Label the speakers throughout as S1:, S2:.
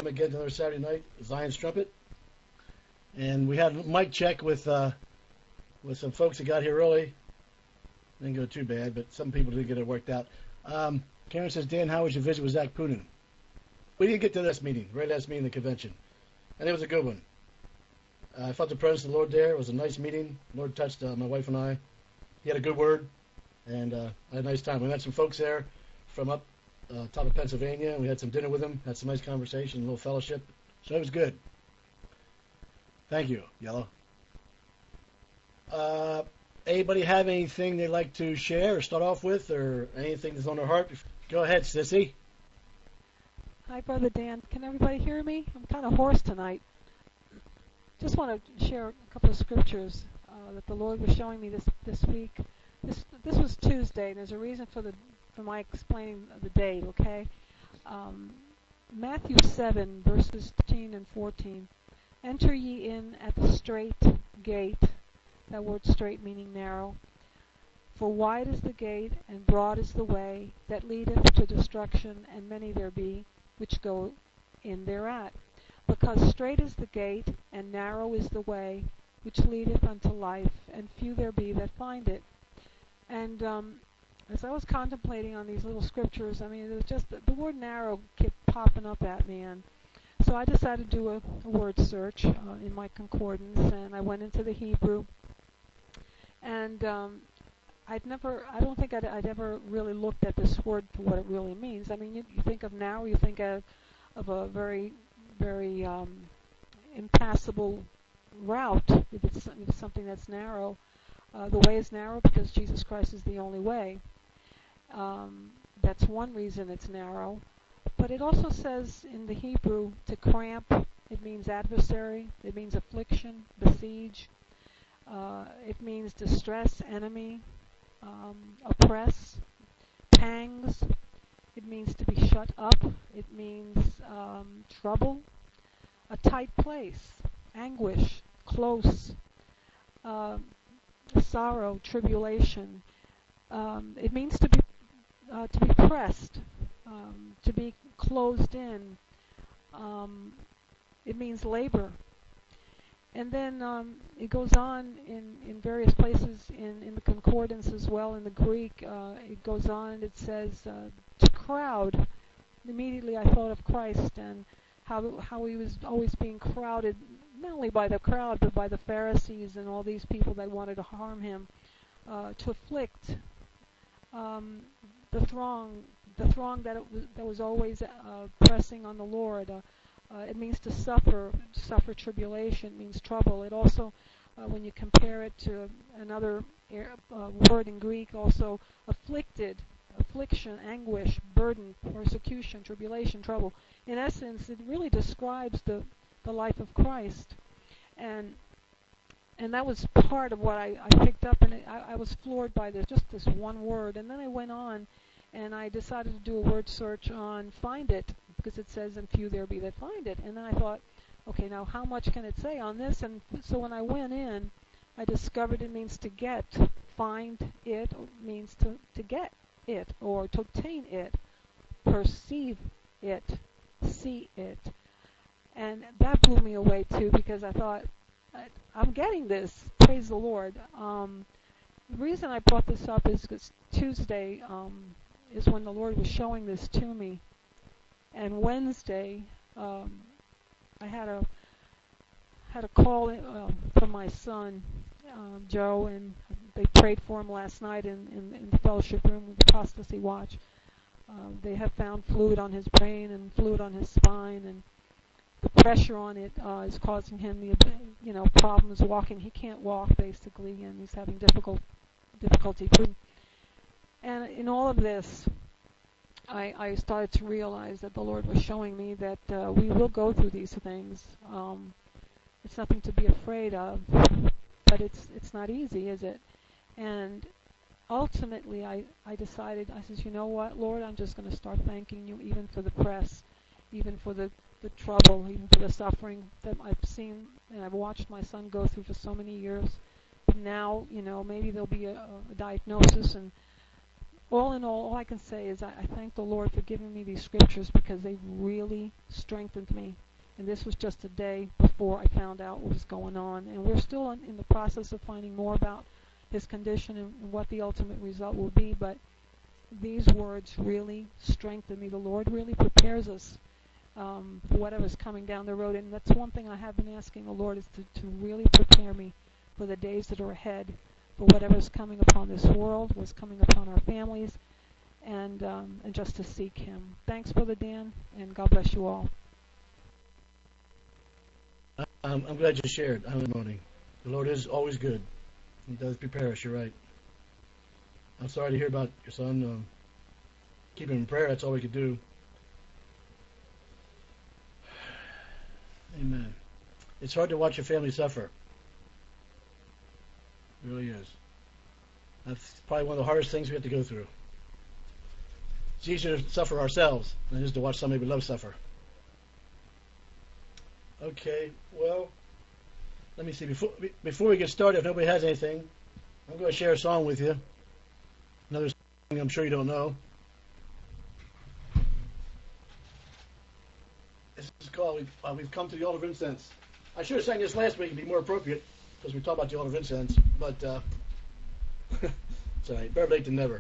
S1: welcome again to another Saturday night, Zion's Trumpet. And we had a mic check with some folks that got here early. Didn't go too bad, but some people did get it worked out. Karen says, Dan, how was your visit with Zach Poonen? We didn't get to this meeting, very last meeting, the convention. And it was a good one. I felt the presence of the Lord there. It was a nice meeting. The Lord touched my wife and I. He had a good word, and I had a nice time. We met some folks there from up top of Pennsylvania, and we had some dinner with them, had some nice conversation, a little fellowship. So it was good. Thank you, Yellow. Anybody have anything they'd like to share or start off with, or anything that's on their heart? Go ahead, Sissy.
S2: Hi, Brother Dan. Can everybody hear me? I'm kind of hoarse tonight. Just want to share a couple of scriptures that the Lord was showing me this week. This was Tuesday, and there's a reason for my explaining the date, okay? Matthew 7, verses 13 and 14. Enter ye in at the strait gate. That word strait meaning narrow. For wide is the gate, and broad is the way that leadeth to destruction, and many there be which go in thereat. Because strait is the gate, and narrow is the way which leadeth unto life, and few there be that find it. And as I was contemplating on these little scriptures, I mean, it was just the word narrow kept popping up at me, and so I decided to do a word search in my concordance, and I went into the Hebrew, and I don't think I'd ever really looked at this word for what it really means. I mean, you think of narrow, you think of a very, very impassable route. If it's something that's narrow, the way is narrow because Jesus Christ is the only way. That's one reason it's narrow. But it also says in the Hebrew to cramp. It means adversary. It means affliction, besiege. It means distress, enemy, oppress, pangs. It means to be shut up. It means trouble, a tight place, anguish, close, sorrow, tribulation. It means to be pressed, to be closed in. It means labor. And then it goes on in various places in the concordance as well in the Greek. It goes on and it says to crowd. Immediately I thought of Christ and how he was always being crowded, not only by the crowd but by the Pharisees and all these people that wanted to harm him, to afflict the throng that was always pressing on the Lord. It means to suffer tribulation. It means trouble. It also, when you compare it to another word in Greek, also afflicted, affliction, anguish, burden, persecution, tribulation, trouble. In essence, it really describes the life of Christ, and that was part of what I picked up, and I was floored by just this one word. And then I went on, and I decided to do a word search on find it, because it says, and few there be that find it. And then I thought, okay, now how much can it say on this? And so when I went in, I discovered it means to get. Find it means to get it, or to obtain it, perceive it, see it. And that blew me away too, because I thought, I'm getting this. Praise the Lord. The reason I brought this up is because Tuesday is when the Lord was showing this to me. And Wednesday, I had a call from my son, Joe, and they prayed for him last night in the fellowship room with the Apostasy Watch. They have found fluid on his brain and fluid on his spine, and the pressure on it is causing him problems walking. He can't walk basically, and he's having difficulty. And in all of this, I started to realize that the Lord was showing me that we will go through these things. It's nothing to be afraid of, but it's not easy, is it? And ultimately, I decided, I said, you know what, Lord, I'm just going to start thanking you even for the press, even for the trouble, even for the suffering that I've seen and I've watched my son go through for so many years. But now, maybe there'll be a diagnosis, and all in all I can say is I thank the Lord for giving me these scriptures because they really strengthened me. And this was just a day before I found out what was going on. And we're still in the process of finding more about his condition and what the ultimate result will be. But these words really strengthen me. The Lord really prepares us for whatever's coming down the road. And that's one thing I have been asking the Lord is to really prepare me for the days that are ahead, for whatever's coming upon this world, what's coming upon our families, and just to seek him. Thanks, Brother Dan, and God bless you all.
S1: I'm glad you shared. I'm moaning. The Lord is always good. He does prepare us, you're right. I'm sorry to hear about your son. Keep him in prayer, that's all we could do. Amen. It's hard to watch your family suffer. It really is. That's probably one of the hardest things we have to go through. It's easier to suffer ourselves than it is to watch somebody we love suffer. Okay, well, let me see. Before we get started, if nobody has anything, I'm going to share a song with you. Another song I'm sure you don't know. This is called We've Come to the Altar of Incense. I should have sang this last week. It'd be more appropriate because we talked about the altar of incense, but it's all right. Better late than never.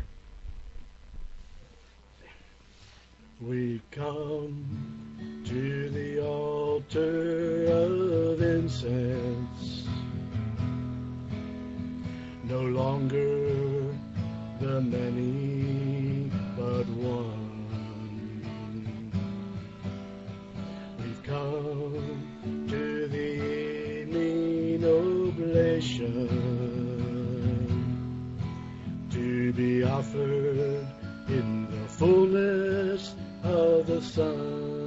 S1: We come to the altar of incense, no longer the many, but one. We've come to the evening oblation to be offered in the fullness of the sun.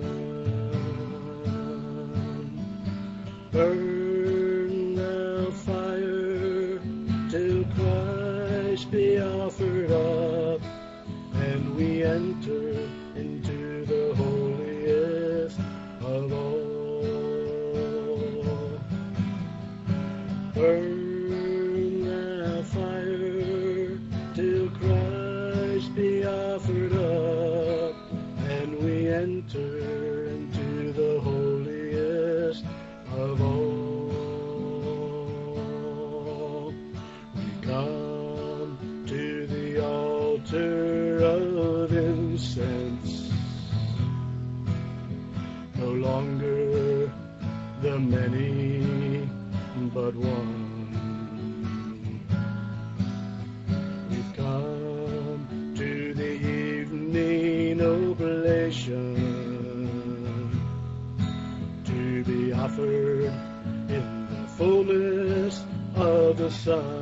S1: Burn thou fire till Christ be offered up, and we enter into the holiest of all. Burn thou fire till Christ be offered up, and we enter into the holiest of all. We come to the altar of incense, no longer the many, but one. We've come to the evening oblation to be offered in the fullness of the sun.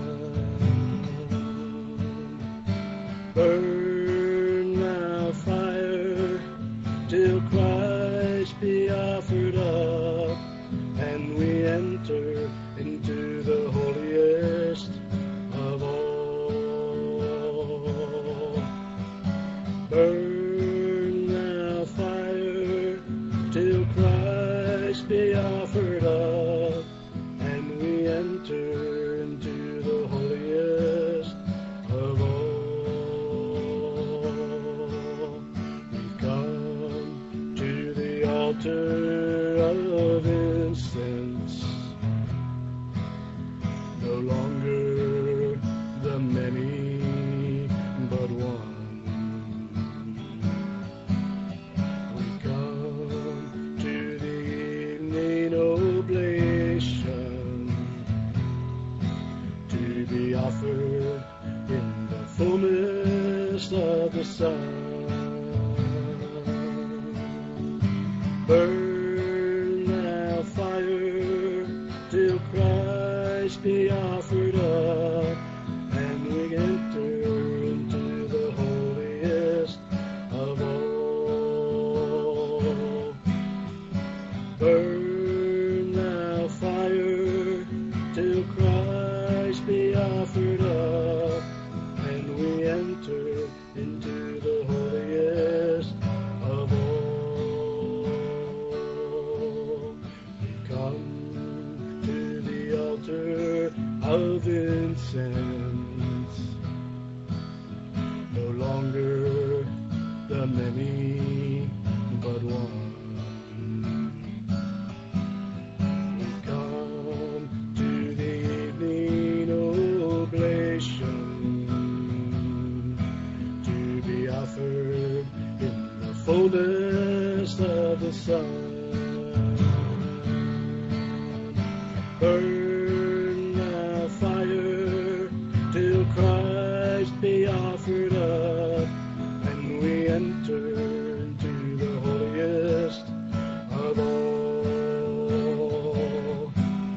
S1: Burn thou fire till Christ be offered up, and we enter into the holiest of all. Burn thou fire till Christ be offered up, and we enter into the holiest of all. We've come to the altar of incense, no longer the many, but one. We've come to the evening oblation to be offered in the fullness of the sun. Burn thou fire till Christ be offered up, and we enter into the holiest of all. Burn thou fire till Christ be offered up, and we enter into the holiest of all. We come to the altar of incense, of the sun. Burn the fire till Christ be offered up, and we enter into the holiest of all.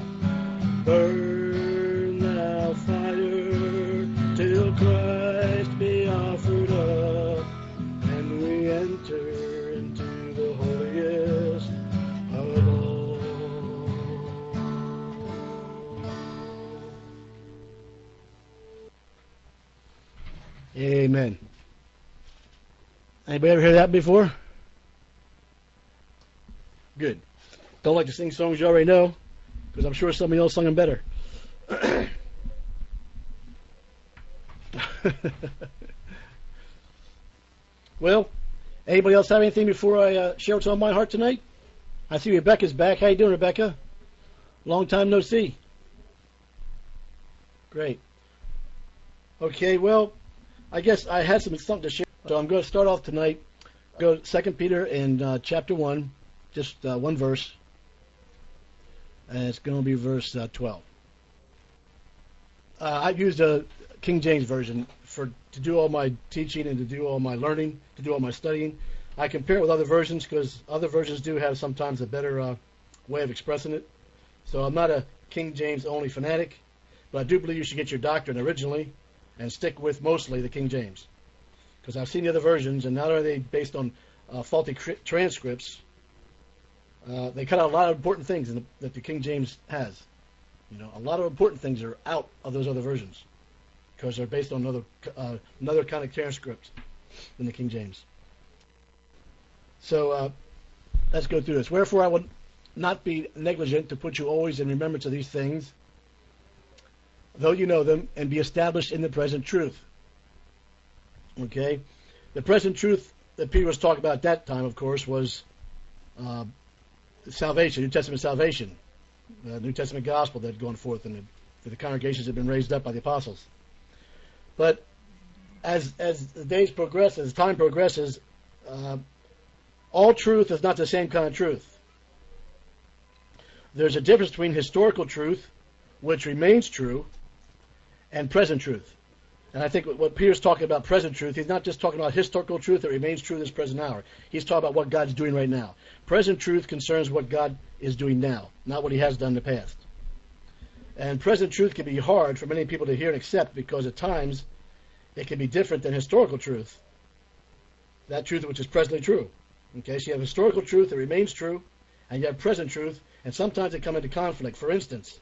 S1: Burn thou fire till Christ be offered up, and we enter into the holiest of all. Amen. Anybody ever hear that before? Good. Don't like to sing songs you already know, because I'm sure somebody else sung them better. Well, anybody else have anything before I share what's on my heart tonight? I see Rebecca's back. How you doing, Rebecca? Long time no see. Great. Okay, well, I guess I had something to share. So I'm going to start off tonight. Go to 2 Peter in chapter 1, just one verse. And it's going to be verse 12. I've used a King James Version to do all my teaching and to do all my learning, to do all my studying. I compare it with other versions because other versions do have sometimes a better way of expressing it. So I'm not a King James only fanatic, but I do believe you should get your doctrine originally and stick with mostly the King James. Because I've seen the other versions, and not only are they based on faulty transcripts, they cut out a lot of important things that the King James has. You know, a lot of important things are out of those other versions because they're based on another kind of transcript than the King James. So let's go through this. Wherefore I would not be negligent to put you always in remembrance of these things, though you know them, and be established in the present truth. Okay? The present truth that Peter was talking about at that time, of course, was salvation, New Testament salvation, the New Testament gospel that had gone forth and the congregations had been raised up by the apostles. But as the days progress, as time progresses, all truth is not the same kind of truth. There's a difference between historical truth, which remains true, and present truth. And I think what Peter's talking about present truth, he's not just talking about historical truth that remains true this present hour. He's talking about what God's doing right now. Present truth concerns what God is doing now, not what he has done in the past. And present truth can be hard for many people to hear and accept because at times it can be different than historical truth, that truth which is presently true. Okay, so you have historical truth that remains true, and you have present truth, and sometimes they come into conflict. For instance,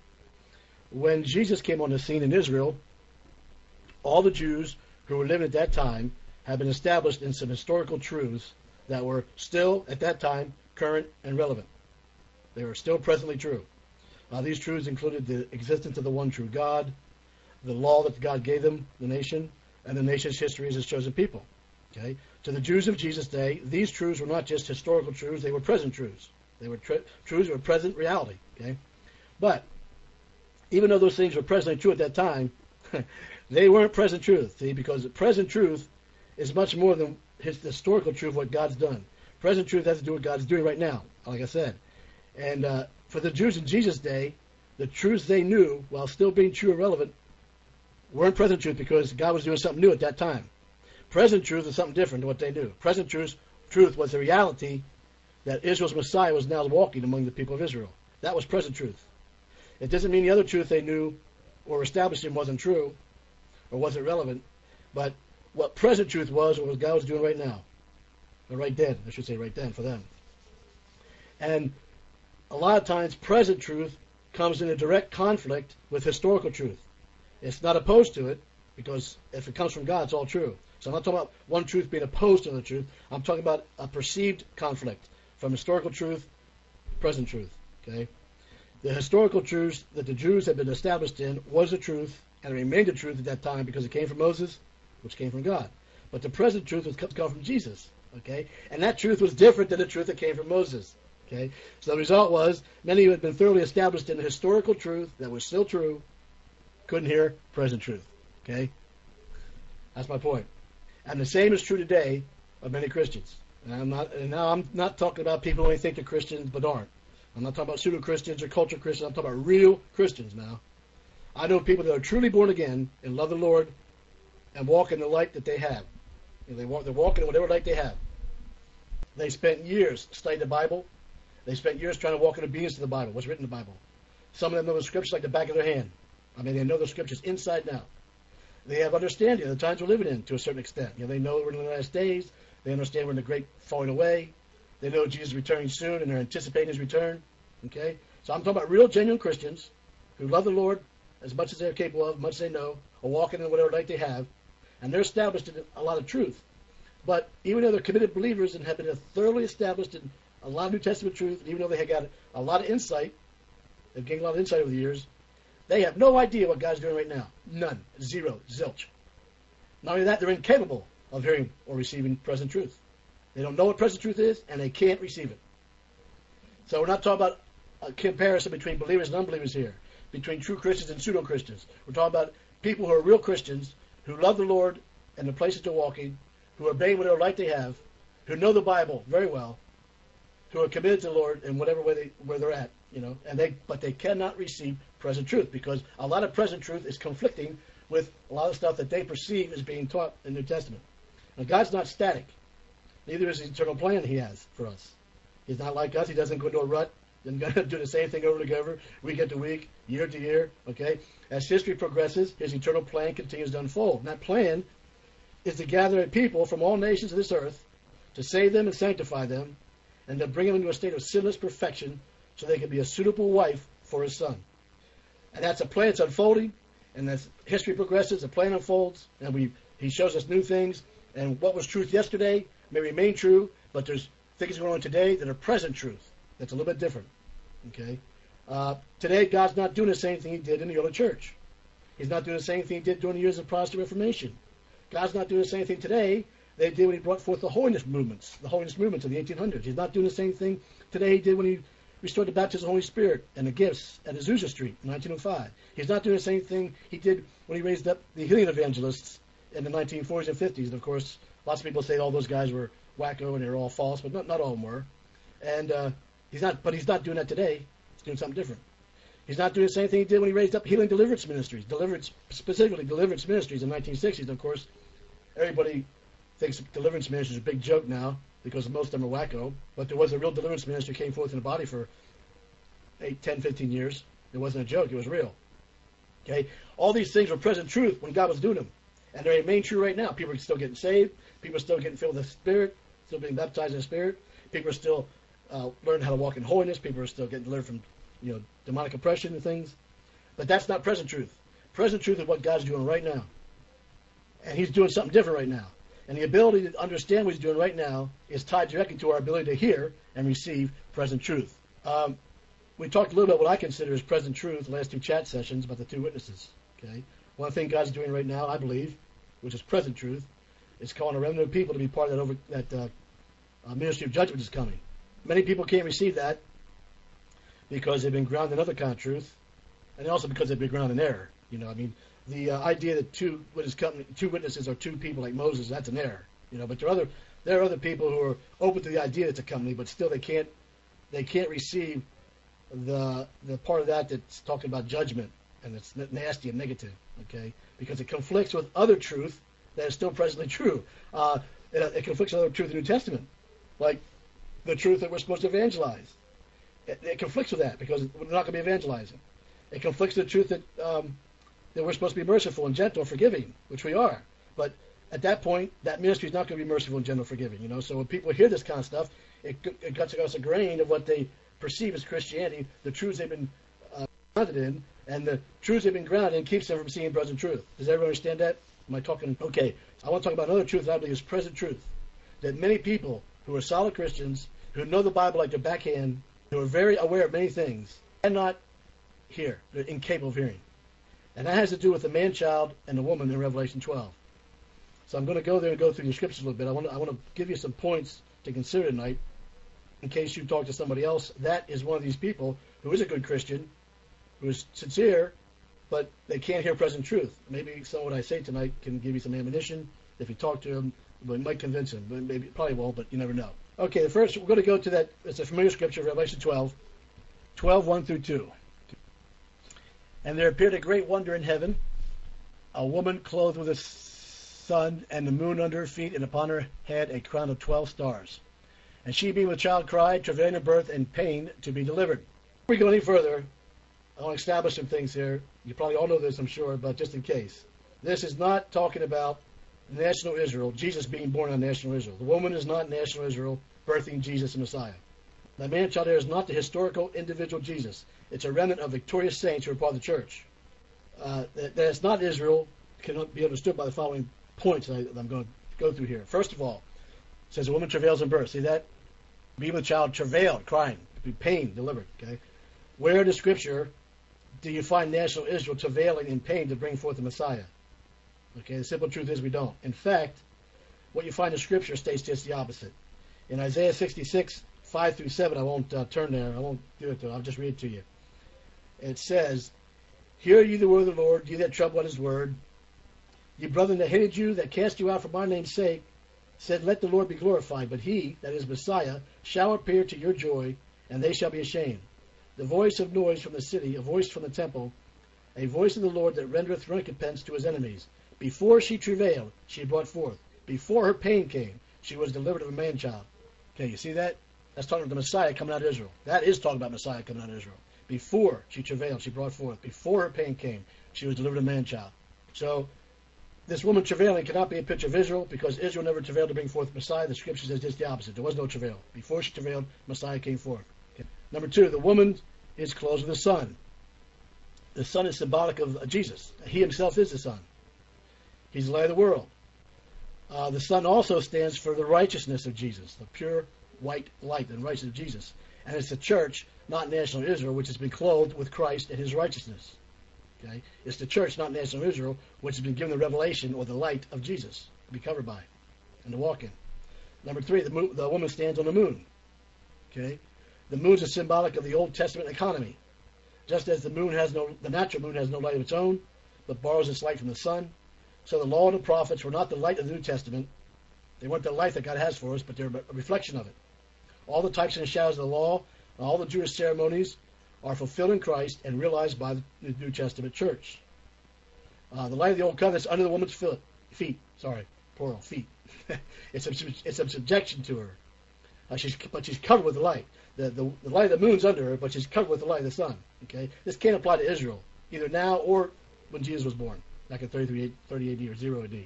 S1: when Jesus came on the scene in Israel, all the Jews who were living at that time had been established in some historical truths that were still, at that time, current and relevant. They were still presently true. These truths included the existence of the one true God, the law that God gave them, the nation, and the nation's history as his chosen people. Okay? To the Jews of Jesus' day, these truths were not just historical truths, they were present truths. They were truths of present reality. Okay? But even though those things were presently true at that time, they weren't present truth, see, because present truth is much more than his historical truth, what God's done. Present truth has to do with what God's doing right now, like I said. And for the Jews in Jesus' day, the truths they knew, while still being true and relevant, weren't present truth because God was doing something new at that time. Present truth is something different than what they knew. Present truth was the reality that Israel's Messiah was now walking among the people of Israel. That was present truth. It doesn't mean the other truth they knew or established in wasn't true or wasn't relevant, but what present truth was what God was doing right now. Or right then, I should say right then for them. And a lot of times present truth comes in a direct conflict with historical truth. It's not opposed to it, because if it comes from God, it's all true. So I'm not talking about one truth being opposed to the truth. I'm talking about a perceived conflict from historical truth, present truth. Okay, the historical truth that the Jews had been established in was the truth, and it remained the truth at that time because it came from Moses, which came from God. But the present truth was come from Jesus. Okay, and that truth was different than the truth that came from Moses. Okay, so the result was many who had been thoroughly established in the historical truth that was still true couldn't hear present truth. Okay, that's my point. And the same is true today of many Christians. And now I'm not talking about people who think they're Christians but aren't. I'm not talking about pseudo-Christians or culture Christians. I'm talking about real Christians now. I know people that are truly born again and love the Lord and walk in the light that they have. They're walking in whatever light they have. They spent years studying the Bible. They spent years trying to walk in obedience to the Bible, what's written in the Bible. Some of them know the scriptures like the back of their hand. I mean, they know the scriptures inside and out. They have understanding of the times we're living in to a certain extent. They know we're in the last days. They understand we're in the great falling away. They know Jesus is returning soon, and they're anticipating his return. Okay? So I'm talking about real, genuine Christians who love the Lord as much as they're capable of, as much as they know, or walking in whatever light they have, and they're established in a lot of truth. But even though they're committed believers and have been thoroughly established in a lot of New Testament truth, and even though they have got a lot of insight, they've gained a lot of insight over the years, they have no idea what God's doing right now. None. Zero. Zilch. Not only that, they're incapable of hearing or receiving present truth. They don't know what present truth is, and they can't receive it. So we're not talking about a comparison between believers and unbelievers here, between true Christians and pseudo-Christians. We're talking about people who are real Christians, who love the Lord and the places they're walking, who obey whatever light they have, who know the Bible very well, who are committed to the Lord in whatever way where they're at, but they cannot receive present truth because a lot of present truth is conflicting with a lot of stuff that they perceive as being taught in the New Testament. Now, God's not static. Neither is the eternal plan he has for us. He's not like us. He doesn't go into a rut and do the same thing over and over, week after week, year to year. Okay? As history progresses, his eternal plan continues to unfold. And that plan is to gather people from all nations of this earth, to save them and sanctify them, and to bring them into a state of sinless perfection so they can be a suitable wife for his son. And that's a plan that's unfolding, and as history progresses, the plan unfolds, and he shows us new things, and what was truth yesterday may remain true, but there's things going on today that are present truth. That's a little bit different. Okay? Today, God's not doing the same thing he did in the early church. He's not doing the same thing he did during the years of Protestant Reformation. God's not doing the same thing today they did when he brought forth the holiness movements of the 1800s. He's not doing the same thing today he did when he restored the baptism of the Holy Spirit and the gifts at Azusa Street in 1905. He's not doing the same thing he did when he raised up the healing evangelists in the 1940s and 50s. And of course, lots of people say all those guys were wacko and they were all false, but not all of them were. And he's not doing that today. He's doing something different. He's not doing the same thing he did when he raised up healing deliverance ministries, specifically deliverance ministries in the 1960s. And of course, everybody thinks deliverance ministry is a big joke now because most of them are wacko. But there was a real deliverance ministry came forth in the body for 8, 10, 15 years. It wasn't a joke. It was real. Okay? All these things were present truth when God was doing them. And they remain true right now. People are still getting saved. People are still getting filled with the Spirit, still being baptized in the Spirit. People are still learning how to walk in holiness. People are still getting delivered from demonic oppression and things. But that's not present truth. Present truth is what God's doing right now. And he's doing something different right now. And the ability to understand what he's doing right now is tied directly to our ability to hear and receive present truth. We talked a little bit what I consider as present truth the last 2 chat sessions about the 2 witnesses. Okay, one thing God's doing right now, I believe, which is present truth, is calling a remnant of people to be part of that ministry of judgment is coming. Many people can't receive that because they've been grounded in other kind of truth, and also because they've been grounded in error. The idea that 2 witnesses are 2 people like Moses, that's an error. But there are other people who are open to the idea it's a company, but still they can't receive the part of that that's talking about judgment, and it's nasty and negative, okay? Because it conflicts with other truth that is still presently true. It conflicts with other truth in the New Testament, like the truth that we're supposed to evangelize. It conflicts with that because we're not going to be evangelizing. It conflicts with the truth that we're supposed to be merciful and gentle and forgiving, which we are. But at that point, that ministry is not going to be merciful and gentle and forgiving. So when people hear this kind of stuff, it cuts across a grain of what they perceive as Christianity, the truths they've been grounded in, and the truths they've been grounded in keeps them from seeing present truth. Does everyone understand that? Am I talking? Okay. I want to talk about another truth that I believe is present truth. That many people who are solid Christians, who know the Bible like their backhand, who are very aware of many things, cannot hear. They're incapable of hearing. And that has to do with the man-child and the woman in Revelation 12. So I'm going to go there and go through the scriptures a little bit. I want to give you some points to consider tonight in case you talk to somebody else. That is one of these people who is a good Christian, who is sincere, but they can't hear present truth. Maybe some of what I say tonight can give you some ammunition. If you talk to them, it might convince them. Probably won't, but you never know. Okay, the first, we're going to go to that, it's a familiar scripture, Revelation 12, 1 through 2. And there appeared a great wonder in heaven, a woman clothed with a sun and the moon under her feet, and upon her head a crown of 12 stars. And she, being with child, cried, travailing in birth and pain to be delivered. Before we go any further, I want to establish some things here. You probably all know this, I'm sure, but just in case. This is not talking about national Israel, Jesus being born on national Israel. The woman is not national Israel birthing Jesus the Messiah. The man-child there is not the historical individual Jesus. It's a remnant of victorious saints who are part of the church. That it's not Israel can be understood by the following points that I'm going to go through here. First of all, it says a woman travails in birth. See that? Be with child, travailed, crying, be pain, delivered. Okay, where in the scripture do you find national Israel travailing in pain to bring forth the Messiah? Okay, the simple truth is we don't. In fact, what you find in scripture states just the opposite. In Isaiah 66, 5 through 7, I won't turn there. I won't do it though. I'll just read it to you. It says, "Hear ye the word of the Lord, ye that trouble at his word. Ye brethren that hated you, that cast you out for my name's sake, said, Let the Lord be glorified. But he, that is Messiah, shall appear to your joy, and they shall be ashamed. The voice of noise from the city, a voice from the temple, a voice of the Lord that rendereth recompense to his enemies. Before she travailed, she brought forth. Before her pain came, she was delivered of a man-child." Okay, you see that? That's talking about the Messiah coming out of Israel. That is talking about Messiah coming out of Israel. Before she travailed, she brought forth. Before her pain came, she was delivered of a man-child. So, this woman travailing cannot be a picture of Israel, because Israel never travailed to bring forth Messiah. The scripture says just the opposite. There was no travail. Before she travailed, Messiah came forth. Okay. Number two, the woman is clothed with the sun. The sun is symbolic of Jesus. He himself is the sun. He's the light of the world. The sun also stands for the righteousness of Jesus, the pure white light and righteousness of Jesus. And it's the church, not national Israel, which has been clothed with Christ and his righteousness. Okay? It's the church, not national Israel, which has been given the revelation or the light of Jesus to be covered by and to walk in. Number three, the woman stands on the moon. Okay? The moon is symbolic of the Old Testament economy. Just as the natural moon has no light of its own, but borrows its light from the sun. So the law and the prophets were not the light of the New Testament. They weren't the light that God has for us, but they're a reflection of it. All the types and shadows of the law, and all the Jewish ceremonies are fulfilled in Christ and realized by the New Testament church. The light of the Old Covenant is under the woman's feet. It's a subjection to her. But she's covered with the light. The light of the moon's under her, but she's covered with the light of the sun. Okay, this can't apply to Israel, either now or when Jesus was born, back in 30 AD or 0 AD.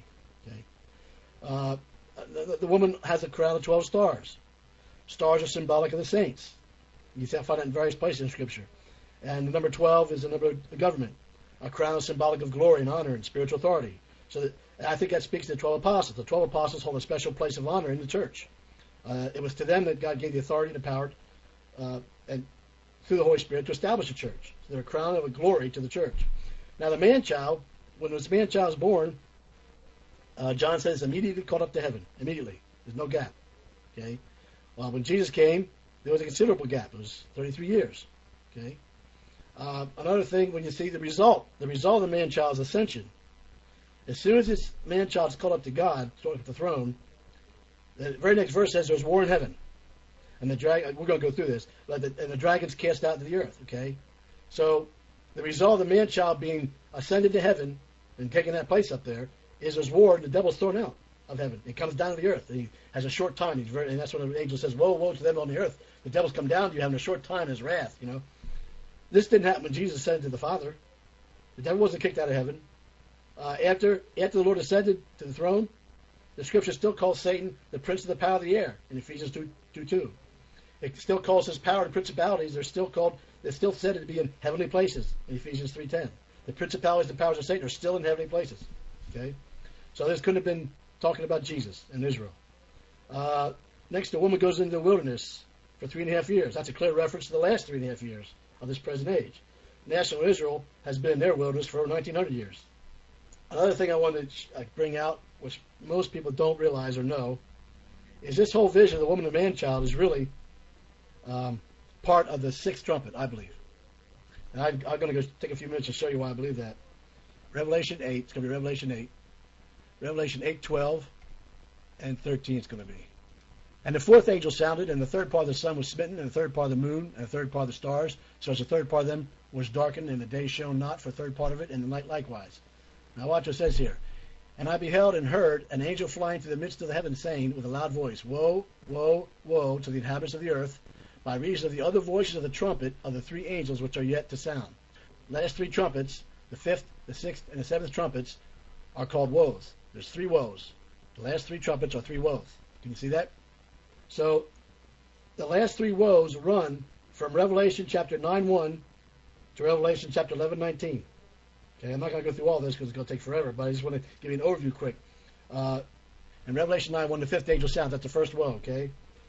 S1: Okay, the woman has a crown of 12 stars. Stars are symbolic of the saints. You can find that in various places in Scripture. And the number 12 is the number of the government. A crown is symbolic of glory and honor and spiritual authority. So I think that speaks to the 12 apostles. The 12 apostles hold a special place of honor in the church. It was to them that God gave the authority and the power and through the Holy Spirit to establish a church. So they're a crown of a glory to the church. Now the man-child, when this man-child is born, John says immediately caught up to heaven. Immediately. There's no gap. Okay. When Jesus came, there was a considerable gap. It was 33 years. Okay. Another thing, when you see the result of the man-child's ascension, as soon as this man-child is caught up to God, caught up to the throne, the very next verse says there's war in heaven. And the dragon, we're going to go through this, and the dragon's cast out to the earth. Okay. So the result of the man-child being ascended to heaven and taking that place up there is there's war, and the devil's thrown out of heaven. He comes down to the earth. And he has a short time. And that's when the angel says, "Woe, woe to them on the earth. The devil's come down to you having a short time in his wrath." You know, this didn't happen when Jesus ascended to the Father. The devil wasn't kicked out of heaven. After the Lord ascended to the throne, the Scripture still calls Satan the prince of the power of the air in Ephesians 2:2. It still calls his power and principalities. They're still said to be in heavenly places in Ephesians 3:10. The principalities and powers of Satan are still in heavenly places. Okay, so this couldn't have been talking about Jesus and Israel. Next, the woman goes into the wilderness for 3.5 years. That's a clear reference to the last 3.5 years of this present age. National Israel has been in their wilderness for over 1,900 years. Another thing I wanted to bring out, which most people don't realize or know, is this whole vision of the woman and man-child is really part of the sixth trumpet, I believe. And I'm going to go take a few minutes to show you why I believe that. Revelation 8, it's going to be Revelation 8. Revelation 8:12 and 13 it's going to be. And the fourth angel sounded, and the third part of the sun was smitten, and the third part of the moon, and the third part of the stars. So as the third part of them was darkened, and the day shone not for the third part of it, and the night likewise. Now watch what it says here. And I beheld and heard an angel flying through the midst of the heaven, saying with a loud voice, Woe, woe, woe to the inhabitants of the earth, by reason of the other voices of the trumpet of the three angels which are yet to sound. Last three trumpets, the fifth, the sixth, and the seventh trumpets, are called woes. There's three woes. The last three trumpets are three woes. Can you see that? So the last three woes run from Revelation chapter 9:1 to Revelation chapter 11:19. Okay, I'm not going to go through all this because it's going to take forever, but I just want to give you an overview quick. In Revelation 9:1, the fifth angel sounds. That's the first woe. Okay,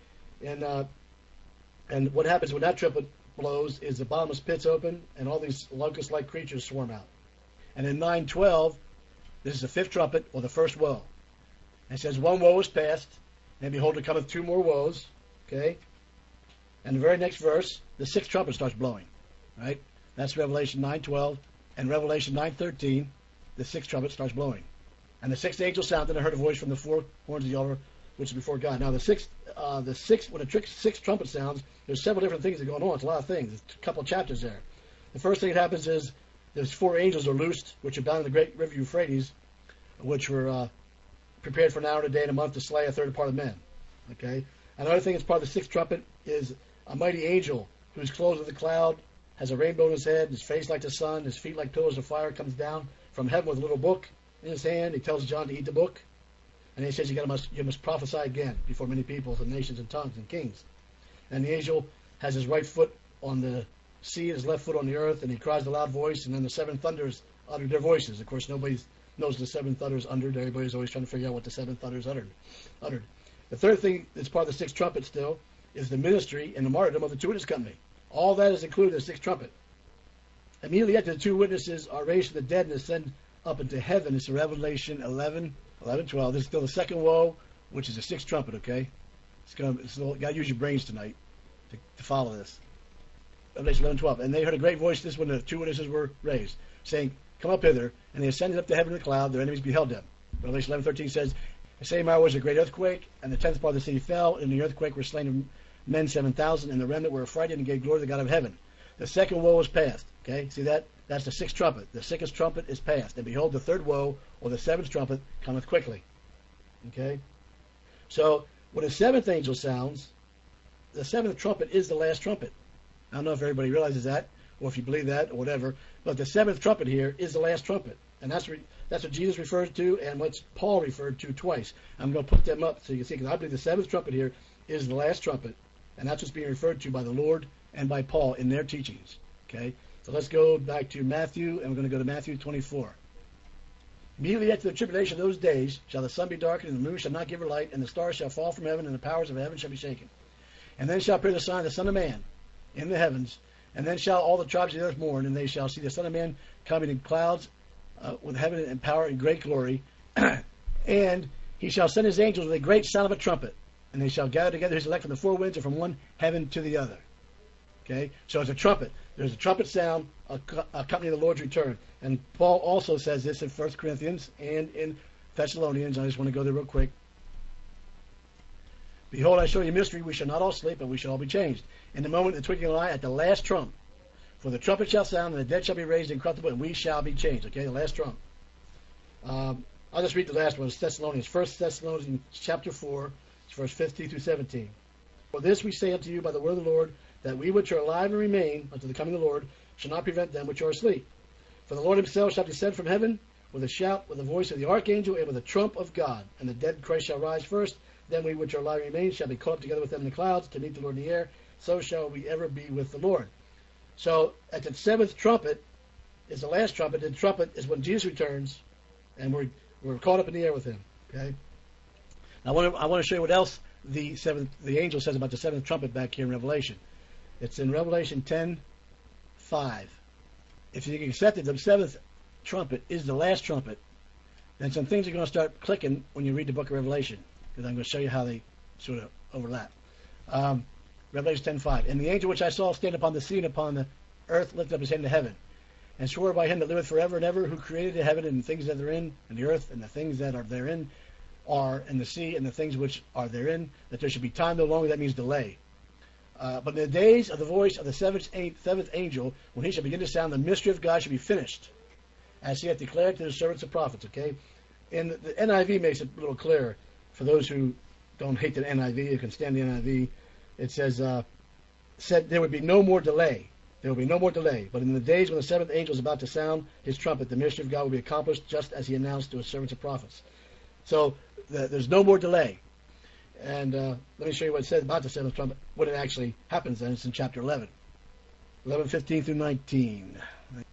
S1: and what happens when that trumpet blows is the bottomless pits open and all these locust-like creatures swarm out. And in 9:12, this is the fifth trumpet or the first woe. And it says, one woe is past, and behold, there cometh two more woes. Okay, and the very next verse, the sixth trumpet starts blowing. Right, that's Revelation 9:12. And Revelation 9:13, the sixth trumpet starts blowing. And the sixth angel sounded, and I heard a voice from the four horns of the altar, which is before God. Now, when the sixth trumpet sounds, there's several different things that are going on. It's a lot of things. There's a couple of chapters there. The first thing that happens is there's four angels are loosed, which are bound in the great river Euphrates, which were prepared for an hour and a day and a month to slay a third part of men. Okay. Another thing that's part of the sixth trumpet is a mighty angel who's clothed with a cloud, has a rainbow in his head, his face like the sun, his feet like pillars of fire, comes down from heaven with a little book in his hand. He tells John to eat the book, and he says you must prophesy again before many peoples and nations and tongues and kings. And the angel has his right foot on the sea, his left foot on the earth, and he cries with a loud voice, and then the seven thunders uttered their voices. Of course, nobody knows the seven thunders uttered. Everybody's always trying to figure out what the seven thunders uttered. The third thing that's part of the sixth trumpet still is the ministry and the martyrdom of the two witness company. All that is included in the sixth trumpet. Immediately after the two witnesses are raised from the dead and ascend up into heaven, it's Revelation 11:12. This is still the second woe, which is the sixth trumpet, okay? You got to use your brains tonight to follow this. Revelation 11:12. And they heard a great voice, this is when the two witnesses were raised, saying, Come up hither. And they ascended up to heaven in the cloud, their enemies beheld them. Revelation 11:13 says, The same hour was a great earthquake, and the tenth part of the city fell, and in the earthquake were slain men 7,000, and the remnant were affrighted and gave glory to the God of heaven. The second woe was past. Okay, see that? That's the sixth trumpet. The sixth trumpet is past. And behold, the third woe, or the seventh trumpet, cometh quickly. Okay? So, when the seventh angel sounds, the seventh trumpet is the last trumpet. I don't know if everybody realizes that, or if you believe that, or whatever, but the seventh trumpet here is the last trumpet. And that's what Jesus referred to, and what Paul referred to twice. I'm going to put them up so you can see, because I believe the seventh trumpet here is the last trumpet. And that's what's being referred to by the Lord and by Paul in their teachings. Okay? So let's go back to Matthew, and we're going to go to Matthew 24. Immediately after the tribulation of those days shall the sun be darkened, and the moon shall not give her light, and the stars shall fall from heaven, and the powers of heaven shall be shaken. And then shall appear the sign of the Son of Man in the heavens, and then shall all the tribes of the earth mourn, and they shall see the Son of Man coming in clouds with heaven and power and great glory. And he shall send his angels with a great sound of a trumpet, and they shall gather together his elect from the four winds and from one heaven to the other. Okay? So it's a trumpet. There's a trumpet sound accompanying the Lord's return. And Paul also says this in 1 Corinthians and in Thessalonians. I just want to go there real quick. Behold, I show you a mystery. We shall not all sleep, but we shall all be changed. In the moment of the twinkling of an eye, at the last trump. For the trumpet shall sound, and the dead shall be raised incorruptible, and we shall be changed. Okay, the last trump. I'll just read the last one. It's Thessalonians. 1 Thessalonians chapter 4, verse 15 through 17. For this we say unto you by the word of the Lord, that we which are alive and remain unto the coming of the Lord shall not prevent them which are asleep. For the Lord himself shall descend from heaven with a shout, with the voice of the archangel, and with a trump of God. And the dead in Christ shall rise first. Then we which are alive and remain shall be caught up together with them in the clouds to meet the Lord in the air. So shall we ever be with the Lord. So at the seventh trumpet is the last trumpet. The trumpet is when Jesus returns, and we're caught up in the air with him. Okay. Now I want to show you what else the angel says about the seventh trumpet back here in Revelation. It's in Revelation 10:5. If you can accept that the seventh trumpet is the last trumpet, then some things are going to start clicking when you read the book of Revelation, because I'm going to show you how they sort of overlap. Revelation 10:5. And the angel which I saw stand upon the sea and upon the earth lifted up his hand to heaven, and swore by him that liveth forever and ever, who created the heaven and the things that are in, and the earth and the things that are therein, are in the sea and the things which are therein, that there should be time no longer. That means delay. But in the days of the voice of the seventh angel, when he shall begin to sound, the mystery of God shall be finished, as he hath declared to the servants and prophets. Okay, and the NIV makes it a little clearer for those who don't hate the NIV, who can stand the NIV. It says, said there would be no more delay. There will be no more delay. But in the days when the seventh angel is about to sound his trumpet, the mystery of God will be accomplished, just as he announced to his servants and prophets. So there's no more delay. And let me show you what it says about the seventh trumpet, when it actually happens. Then it's in chapter 11, 11:15 through 19.